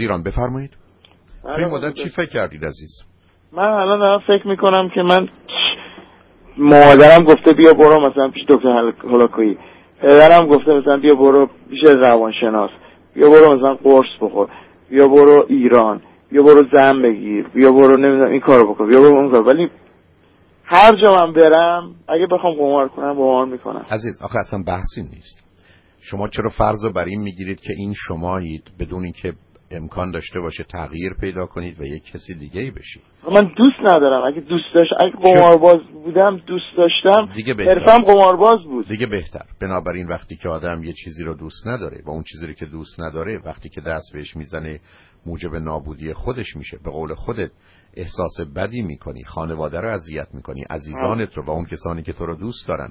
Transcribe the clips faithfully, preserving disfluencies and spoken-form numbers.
ایران بفرمایید. تو این مدت چی فکر کردید عزیز؟ من الان دارم فکر میکنم که من مادرم گفته بیا برو مثلا پیش دکتر هولاکویی، پدرم گفته مثلا بیا برو پیش روانشناس، بیا برو مثلا قرص بخور، بیا برو ایران، بیا برو زن بگیر، بیا برو نمیدونم این کارو بکن، بیا برو اون کار. ولی هر جا من برم اگه بخوام قمار کنم قمار میکنم. عزیز آخه اصلا بحثی نیست. شما چرا فرض رو بر این میگیرید که این شمایید بدون اینکه امکان داشته باشه تغییر پیدا کنید و یک کسی دیگه ای بشید؟ من دوست ندارم. اگه دوست داشت اگه قمارباز بودم دوست داشتم حرفم قمارباز بود دیگه بهتر. بنابراین وقتی که آدم یه چیزی رو دوست نداره و اون چیزی رو که دوست نداره وقتی که دست بهش میزنه موجب نابودی خودش میشه. به قول خودت احساس بدی میکنی، خانواده رو اذیت میکنی، عزیزانت رو و اون کسانی که تو رو دوست دارن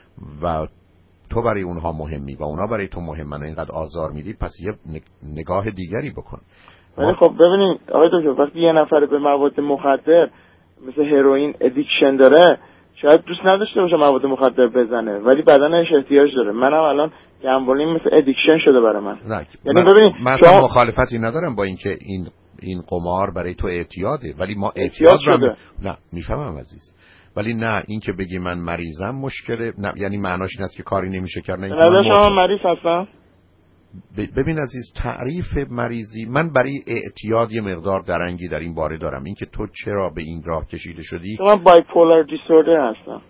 و تو برای اونها مهمی و اونا برای تو مهمن، اینقدر آزار میدی. پس یه نگاه دیگری بکن. ولی خب ببینید آقای دکتر، وقتی یه نفر به مواد مخدر مثل هروئین ادیکشن داره، شاید دوست نداشته باشه مواد مخدر بزنه ولی بدنش احتیاج داره. منم الان گمبلینگ مثل ادیکشن شده برای من. یعنی ببینید من شما... مخالفتی ندارم با اینکه این این قمار برای تو اعتیاده، ولی ما اعتیاد رو نه میفهمم عزیز، ولی نه این که بگی من مریضم مشکله، نه یعنی معناش این است که کاری نمیشه کرد. نه من شما مریض هستم. ببین عزیز، تعریف مریضی من برای اعتیاد یه مقدار درنگی در این باره دارم. این که تو چرا به این راه کشیده شدی. من بایپولار دیسوردر هستم.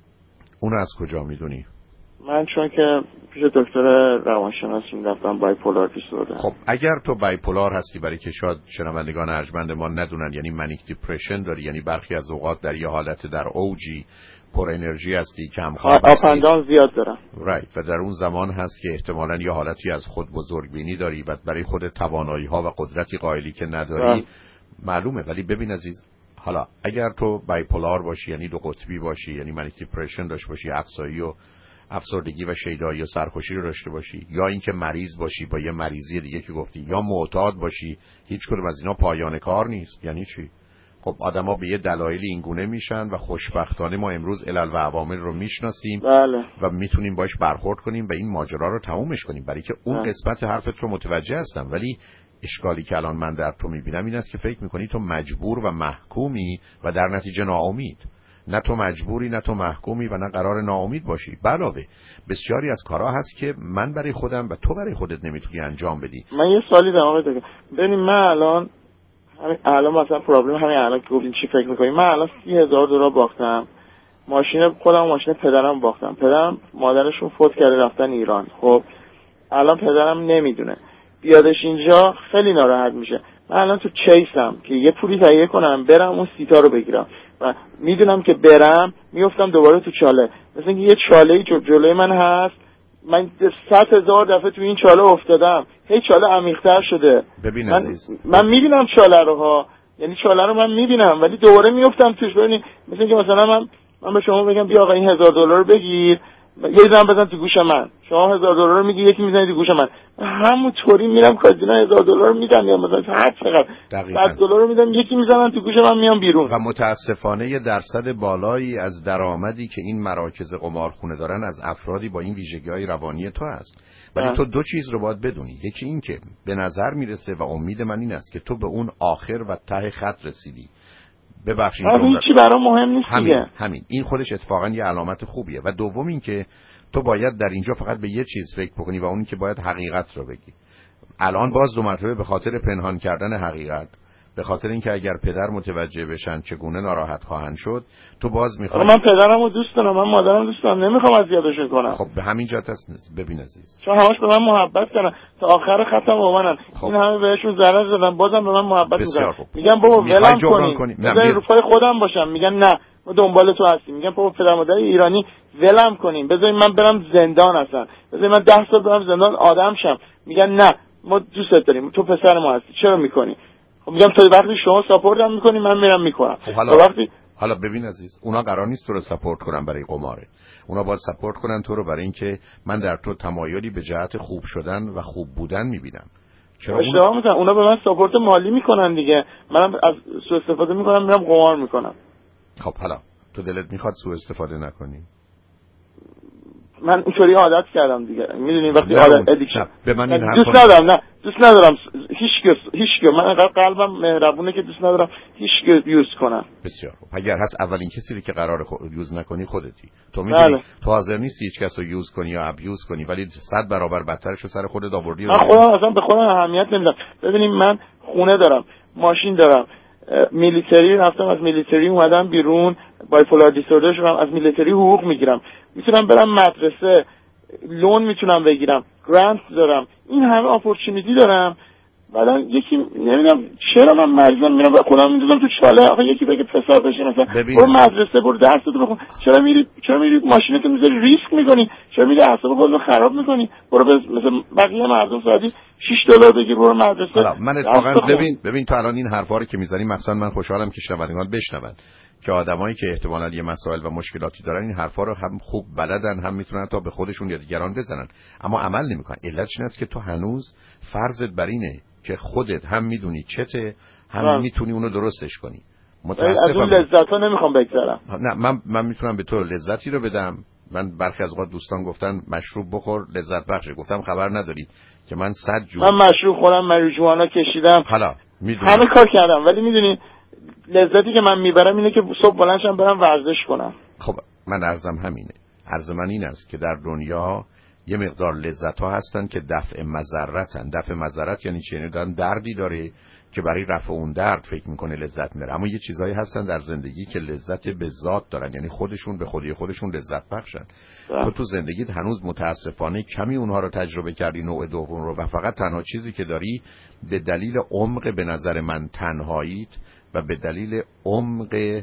اونو از کجا میدونی؟ من چون که پیش دکتر روانشناس رفتم بایپولار دیسوردر. خب اگر تو بایپولار هستی، برای که شاید شنوندگان ارجمند ما ندونن، یعنی منیک دیپرشن داری، یعنی برخی از اوقات در یه حالت در اوجی پر انرژی هستی، کم خواب هستی، آپندان زیاد دارم. رایت. و در اون زمان هست که احتمالاً یه حالتی از خود بزرگبینی داری و برای خود توانایی ها و قدرتی قائلی که نداری. ده. معلومه. ولی ببین عزیز، حالا اگر تو بایپولار باشی، یعنی دو قطبی باشی، یعنی منیک دیپرشن داشته باشی، افسایی و افسردگی و شیدایی و سرخوشی رو داشته باشی، یا اینکه مریض باشی با یه مریضی دیگه که گفتی، یا معتاد باشی، هیچ کدوم از اینا پایان کار نیست. یعنی چی؟ خب آدما به یه دلایلی اینگونه میشن و خوشبختانه ما امروز علل و عوامل رو میشناسیم. بله. و میتونیم باش برخورد کنیم و این ماجرا رو تمومش کنیم. برای که اون بله. قسمت حرفت رو متوجه هستم، ولی اشکالی که الان من در تو میبینم این است که فکر میکنی تو مجبور و محکومی و در نتیجه ناامید. نه تو مجبوری، نه تو محکومی و نه قرار ناامید باشی. علاوه بسیاری از کارها هست که من برای خودم و تو برای خودت نمیتونی انجام بدی. من یه سوالی دارم آقای دکتر. ببین من الان همین الان مثلا پرابلم همین الان که گفتین چی فکر می‌کنی، من الان سی هزار دلار باختم. ماشین خودم ماشین پدرم باختم. پدرم مادرشون فوت کرده رفتن ایران. خب الان پدرم نمیدونه. بیادش اینجا خیلی ناراحت میشه. من الان تو چیسم که یه پولی تهیه کنم برم اون سیتا رو بگیرم و میدونم که برم میافتم دوباره تو چاله. مثلا اینکه یه چاله‌ای جلوی من هست، من صد هزار دفعه تو این چاله افتادم، هی چاله عمیق‌تر شده. ببین من عزیز، من میبینم چاله رو ها، یعنی چاله رو من میبینم ولی دوباره میافتم توش. ببینید مثلا اینکه مثلا من من به شما بگم بیا آقا این هزار دلار رو بگیر، یه زن بزن تو گوش من، شما هزار دلار رو میگی یکی میزنه تو گوش من، همونطوری میرم کازینو هزار دلار رو میدم یا مثلا هر چقدر صد دلار رو میدم یکی میزنن تو گوش من میام بیرون. و متاسفانه یه درصد بالایی از درآمدی که این مراکز قمارخونه دارن از افرادی با این ویژگی‌های روانی تو هست. ولی تو دو چیز رو باید بدونی. یکی این که به نظر میرسه و امید من این است که تو به اون آخر و ته خط رسیدی. ببخشید هیچی برام مهم نیست همین دیگه. همین این خودش اتفاقا یه علامت خوبیه. و دوم این که تو باید در اینجا فقط به یه چیز فکر بکنی و اون که باید حقیقت رو بگی. الان باز دو مرتبه به خاطر پنهان کردن حقیقت، به خاطر اینکه اگر پدر متوجه بشن چگونه ناراحت خواهند شد، تو باز میخوای. من پدرمو دوست دارم، من مادرمو دوست دارم، نمیخوام اذیتشون کنم. خب به همین جهت است. ببین عزیز، چون همش به من محبت کردن تا آخر خطم اومدن. خب. این همه بهشون ضرر زدن بازم به من محبت میکنن. میگن بابا ولم کنین، بذار رو پای خودم باشم. میگن نه ما دنبال تو هستیم. میگن بابا پدر مادر ایرانی ولم کنین، بذارین من برم زندان اصلا، بذارین من ده سال برم زندان آدم شم. میگن نه ما دوستت داریم، تو پسر ما هستی، چرا میکنی؟ خب میگم تو وقتی شما ساپورتم میکنی من میرم میکنم. خب حالا وقتی حالا ببین عزیز، اونا قرار نیست تو رو ساپورت کنن برای قماره. اونا باید ساپورت کنن تو رو برای اینکه من در تو تمایلی به جهت خوب شدن و خوب بودن میبینم. چرا اشتباه اون... میکنن؟ اونا به من ساپورت مالی میکنن دیگه، منم از سوء استفاده میکنم میرم قمار میکنم. خب حالا تو دلت میخواد سوء استفاده نکنی؟ من اینطوری عادت کردم دیگه، میدونی وقتی عادت ادیکشن به من این دوست ندارم. نه دوست ندارم هیچ هیچ من انقدر قلبم مهربونه که دوست ندارم هیچ یوز کنم. بسیار خوب. اگر هست اولین کسی که قرار خود یوز نکنی خودتی. تو میدونی بله. تو حاضر نیستی هیچ کس رو یوز کنی یا ابیوز کنی، ولی صد برابر بدترش رو سر خودت آوردی. من خودم اصلا به خودم اهمیت نمیدم. ببینید من خونه دارم، ماشین دارم، میلیتری رفتم، از میلیتری اومدم بیرون، بایپولار دیسوردر شدم، از میلیتری حقوق میگیرم، میتونم برم مدرسه، لون میتونم بگیرم، گرانت دارم، این همه اپورتونیتی دارم. بعدا یکی نمیدونم چرا من مریضم میرم خودم میندازم تو چاله. آخه یکی بگه پسر بشه مثلا برو مدرسه، برو درستو بخون، چرا میری چرا میری ماشینتو میذاری ریسک میکنی، چرا میری اعصاب خودت خراب میکنی؟ برو مثلا بقیه مردم ساعتی شش دلار بگیر برو مدرسه. حالا من اتفاقا ببین ببین تو الان این حرفا رو که میزنی مثلا من خوشحالم که شنوندگان بشنون که آدمایی که احتمالاً یه مسائل و مشکلاتی دارن این حرفا رو هم خوب بلدن، هم میتونن تا به خودشون یا دیگران بزنن، اما عمل نمیکنن. علتش این است که تو هنوز فرضت بر اینه که خودت هم میدونی چته، هم میتونی اونو درستش کنی. متاسفم از اون لذت‌ها نمیخوام بگذرم. نه من من میتونم به تو لذتی رو بدم. من برخی از اوقات دوستان گفتن مشروب بخور لذت بخشه، گفتم خبر نداری که من صد جور من مشروب خورم، ماریجوانا کشیدم، حالا میدونی همه کار کردم، ولی میدونی لذتی که من میبرم اینه که صبح بلند شم برم ورزش کنم. خب من عرضم همینه. عرض من این است که در دنیا یه مقدار لذت ها هستن که دفع مضرتن. دفع مضرت یعنی چی؟ یعنی دردی داره که برای رفع اون درد فکر میکنه لذت میره، اما یه چیزایی هستن در زندگی که لذت به ذات دارن، یعنی خودشون به خودی خودشون لذت بخشن. تو تو زندگیت هنوز متاسفانه کمی اونها رو تجربه کردی، نوع دوم رو، و فقط تنها چیزی که داری به دلیل عمق به نظر من تنهاییت و به دلیل عمق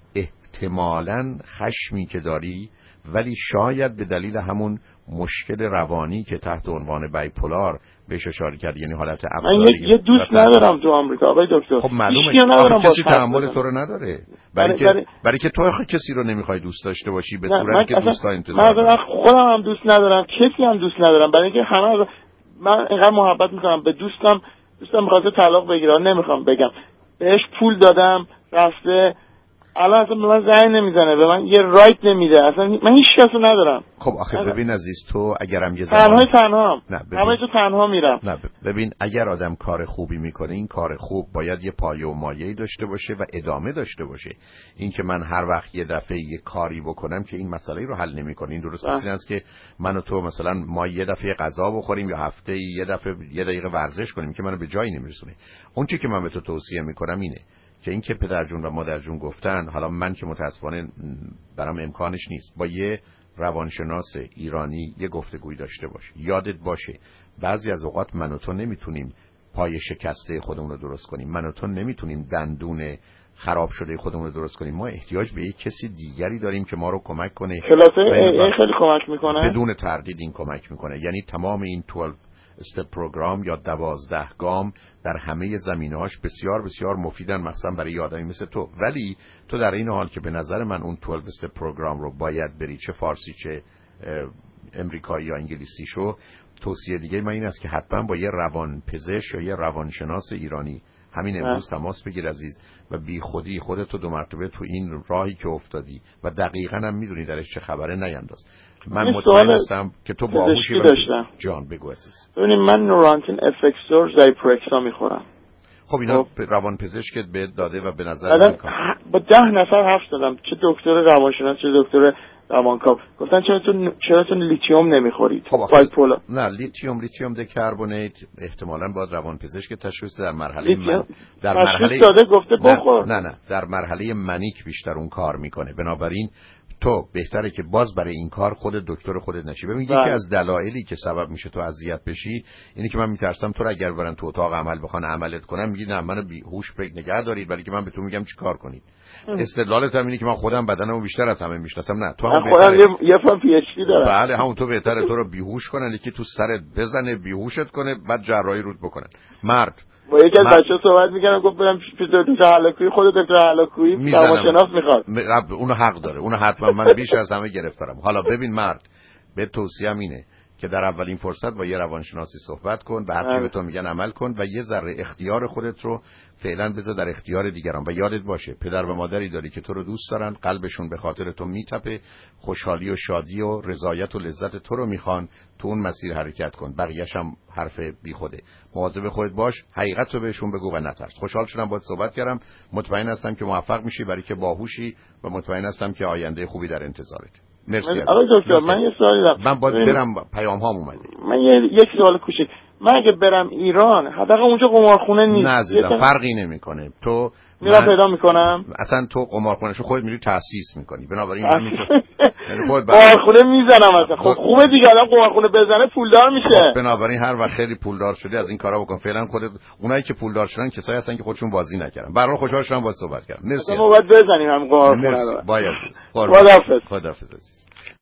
احتمالاً خشمی که داری، ولی شاید به دلیل همون مشکل روانی که تحت عنوان بایپولار بهش اشاره کرد، یعنی حالت افسردگی. من یه دوست ندارم تو آمریکا آقای دکتر. خب معلومه ندارم، کسی تحمل تو رو نداره، برای که برای که تو کسی رو نمیخوای دوست داشته باشی به صورتی که دوستا انتظار دارن. من خودم هم دوست ندارم، کسی هم دوست ندارم، برای اینکه همه من اینقدر محبت میکنم به دوستم، دوستم میخواد طلاق بگیره، نمیخوام بگم بهش پول دادم رفته، الان اصلا به من زنگ نمیزنه، به من یه رایت نمیده، اصلا من هیچ کسو ندارم. خب آخه ببین عزیز، تو اگرم یه زمان تنهای تنها همه جو تنها میرم. نه ببین، اگر آدم کار خوبی میکنه، این کار خوب باید یه پایه و مایه‌ای داشته باشه و ادامه داشته باشه. این که من هر وقت یه دفعه یه کاری بکنم که این مسئله رو حل نمیکنه. این درست مثل این است که من و تو مثلا ما یه دفعه غذا بخوریم یا هفته یه دفعه یه دقیقه ورزش کنیم که منو به جایی نمیرسونه. اون چیزی که من به تو توصیه میکنم اینه که این که پدر جون و مادر جون گفتن، حالا من که متاسفانه برام امکانش نیست، با یه روانشناس ایرانی یه گفتگویی داشته باش. یادت باشه بعضی از اوقات من و تو نمیتونیم پای شکسته خودمون رو درست کنیم، من و تو نمیتونیم دندون خراب شده خودمون رو درست کنیم. ما احتیاج به یک کسی دیگری داریم که ما رو کمک کنه. کلاس این خیلی کمک میکنه، بدون تردید این کمک میکنه. یعنی تمام این دوازده استپ پروگرام یا دوازده گام در همه زمینه‌هاش بسیار بسیار مفیدن، مخصوصا برای آدمی مثل تو. ولی تو در این حال که به نظر من اون دوازده استپ پروگرام رو باید بری، چه فارسی چه امریکایی یا انگلیسی شو، توصیه دیگه من این است که حتما با یه روانپزشک یا یه روانشناس ایرانی همین امروز تماس بگیر عزیز، و بی خودی خودتو دو مرتبه تو این راهی که افتادی و دقیقاً هم میدونی درش چه خبره نینداز. من مطمئن هستم که تو باهوشی. جان بگو عزیز. ببینید من نورانتین افکسور زایپرکسا میخورم. خب اینا روانپزشکت بهت داده و به نظر من با ده نفر حرف زدم، چه دکتر روانشناس چه دکتر روانکاو، گفتن چرا تو چرا تو لیتیوم نمیخورید؟ خب نه لیتیوم لیتیوم دکربونات احتمالاً باید روانپزشک تشخیص در مرحله من در مرحله داده گفته بخور. نه نه در مرحله منیک بیشتر اون کار میکنه. بنابراین تو بهتره که باز برای این کار خود دکتر خودت نشی. ببین یکی از دلایلی که سبب میشه تو اذیت بشی اینه که من میترسم تو رو اگر برن تو اتاق عمل بخوان عملت کنم میگی نه منو بیهوش برگ نگه دارید، ولی که من به تو میگم چیکار کنید. استدلالت هم اینه که من خودم بدنمو بیشتر از همه میشناسم. نه تو هم خودم یه یه فهم پی اچ دی دارم. بله همون تو بهتره تو رو بیهوش کنن، یکی تو سرت بزنه بیهوشت کنه بعد جراحی رود بکنن. مرد با یکی از بچه‌ها صحبت می‌کردم، گفت برم پیش دکتر حلاکویی، خود دکتر حلاکویی روانشناس میخواد. اونو حق داره، اونو حتما من بیش از همه گرفتارم. حالا ببین مرد، به توصیه‌ام اینه که در اولین فرصت با یه روانشناسی صحبت کن، به هر چی تو میگن عمل کن و یه ذره اختیار خودت رو فعلا بذار در اختیار دیگران. و یادت باشه پدر و مادری داری که تو رو دوست دارن، قلبشون به خاطر تو میتپه، خوشحالی و شادی و رضایت و لذت تو رو میخوان، تو اون مسیر حرکت کن. بقیه‌ش هم حرف بیخوده. مواظب خودت باش، حقیقت رو بهشون بگو و نترس. خوشحال شدم باهات صحبت کردم. مطمئن هستم که موفق میشی، برای که باهوشی و مطمئن هستم که آینده خوبی در انتظارت. مرسی. آقای دکتر من یه سوالی دارم. من باید برم، پیام هام اومده. من یه یک سوال کوچیک. من اگه برم ایران حداقل اونجا قمارخونه نیست. نه عزیزم فرقی نمیکنه. تو میرم پیدا میکنم. اصلا تو قمارخونهشو خودت میری تأسیس میکنی. بنابراین همینطور قمارخونه میزنم اصلا. خب خوبه دیگه الان قمارخونه بزنه پولدار میشه. بنابراین هر وقت خیلی پولدار شدی از این کارا بکن. فعلا خودت اونایی که پولدار شدن کسایی هستن که خودشون بازی نکردن. برای خوشحال شدم باهات صحبت کردم. مرسی. ما باید بزنیم هم قمارخونه رو. باید. خداحافظ. خداحافظ عزیز.